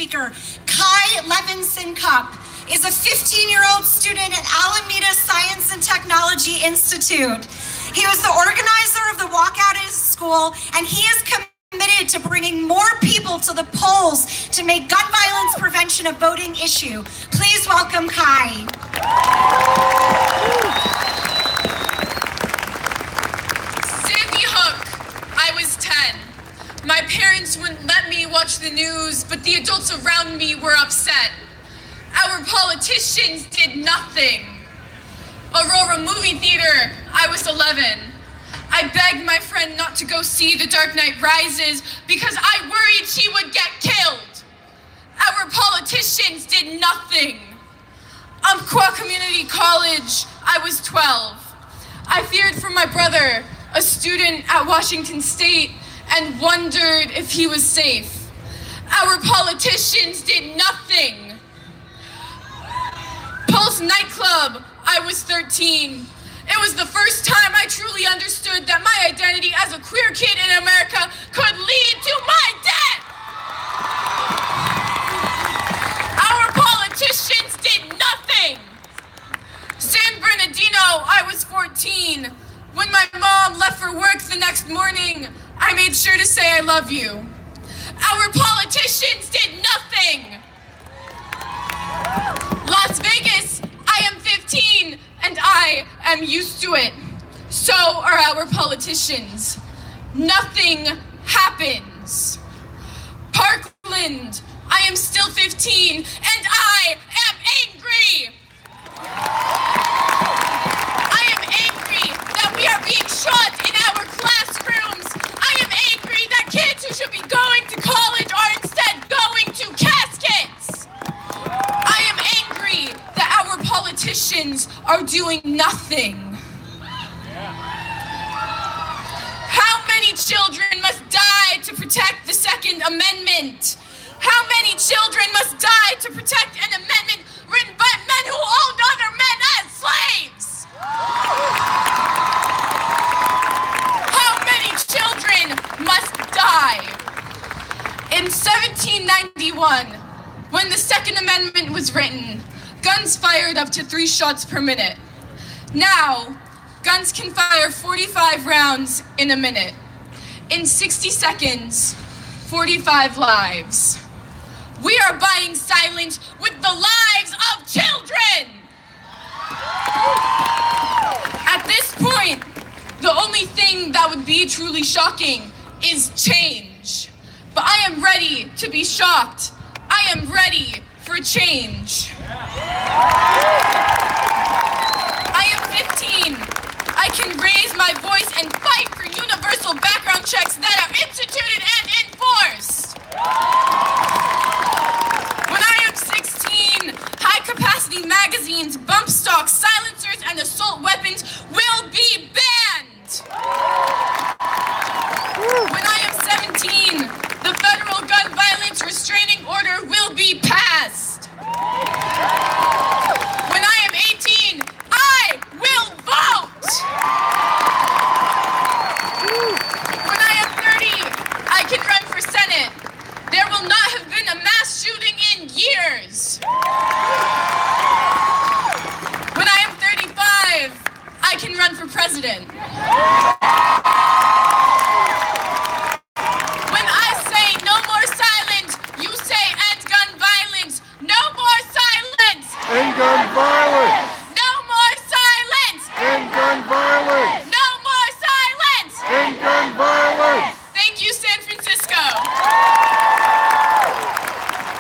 speaker. Kai Levinson Cup is a 15-year-old student at Alameda Science and Technology Institute. He was the organizer of the walkout at his school, and he is committed to bringing more people to the polls to make gun violence prevention a voting issue. Please welcome Kai. Sandy Hook, I was 10. My parents wouldn't let me watch the news, but the adults around me were upset. Our politicians did nothing. Aurora movie theater, I was 11. I begged my friend not to go see The Dark Knight Rises because I worried she would get killed. Our politicians did nothing. Umpqua Community College, I was 12. I feared for my brother, a student at Washington State, and wondered if he was safe. Our politicians did nothing. Pulse nightclub, I was 13. It was the first time I truly understood that my identity as a queer kid in America could lead to my death. Our politicians did nothing. San Bernardino, I was 14. When my mom left for work the next morning, I made sure to say I love you. Our politicians did nothing. Las Vegas, I am 15 and I am used to it. So are our politicians. Nothing happens. Parkland, I am still 15 and I am angry. I am angry that we are being shot in our classrooms. I am angry that kids who should be going to college are instead going to caskets. I am angry that our politicians are doing nothing. How many children must die to protect the Second Amendment? How many children must die to protect an amendment written by men who owned other men as slaves? How many children must die? In 1791, when the Second Amendment was written, guns fired up to 3 shots per minute. Now, guns can fire 45 rounds in a minute. In 60 seconds, 45 lives. We are buying silence with the lives of children! At this point, the only thing that would be truly shocking is change. But I am ready to be shocked. I am ready for change. I am 15. I can raise my voice and fight for universal background checks that are instituted and enforced. When I am 16, high-capacity magazines, bump stocks, silencers, and assault weapons will be banned. When I am 17, the federal gun violence restraining order will be passed. When I am 18, I will vote. When I am 30, I can run for Senate. There will not have been a mass shooting in years. When I am 35, I can run for president. When I say no more silence, you say end gun violence. No more silence! End gun violence!